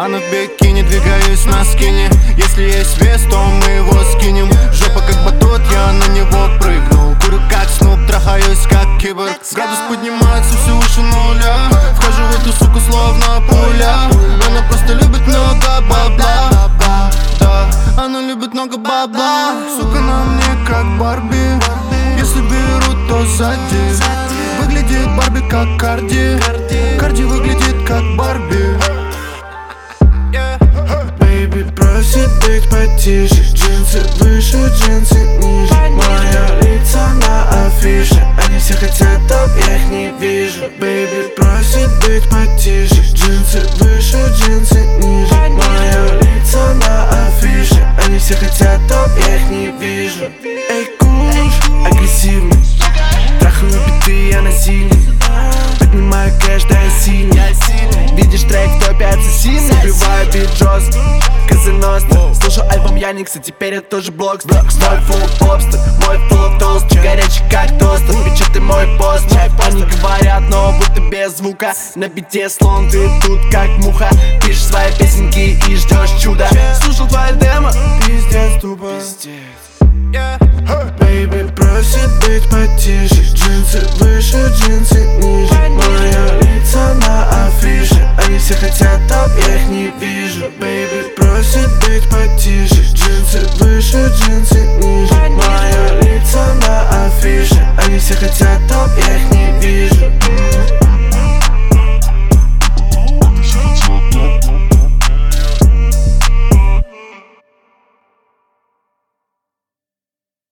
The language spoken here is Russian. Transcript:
Она в бикини, двигаюсь на скине. Если есть вес, то мы его скинем. Жопа как батут, я на него прыгнул. Курю как снуп, трахаюсь как киборг. Градус поднимается все выше нуля. Вхожу в эту суку словно пуля. Она просто любит много бабла. Да, она любит много бабла. Сука на мне как Барби. Если берут, то сзади. Выглядит Барби как Карди. Карди выглядит как Барби. Бэйби просит быть потише. Джинсы выше, джинсы ниже. Моя лица на афише. Они все хотят, а я их не вижу. Бэйби просит быть потише. Джинсы выше, джинсы ниже. Моя лица на афише. Они все хотят, а я их не вижу. Эй, куш, агрессивный. Трахаю биты, я насильный. Поднимаю кэш, да я сильный. Видишь трек в топе ассасин. Убиваю бит жестко, казаностро. Слушаю альбом Яникса, теперь это тоже блок. Мой фул попстер, мой фул толст. Горячий как тостер, бича ты мой пост. Они говорят, но будто без звука. На бите слон, ты тут как муха. Пишешь свои песенки и ждешь чуда. Слушал твои демо, пиздец тупо. Бэйби просит быть потише. Джинсы выше, джинсы ниже. Моя лица на афише. Они все хотят, а я их не вижу. Бэйби просит быть потише. Джинсы выше, джинсы ниже. Моя лица на афише. Они все хотят, а я их не вижу.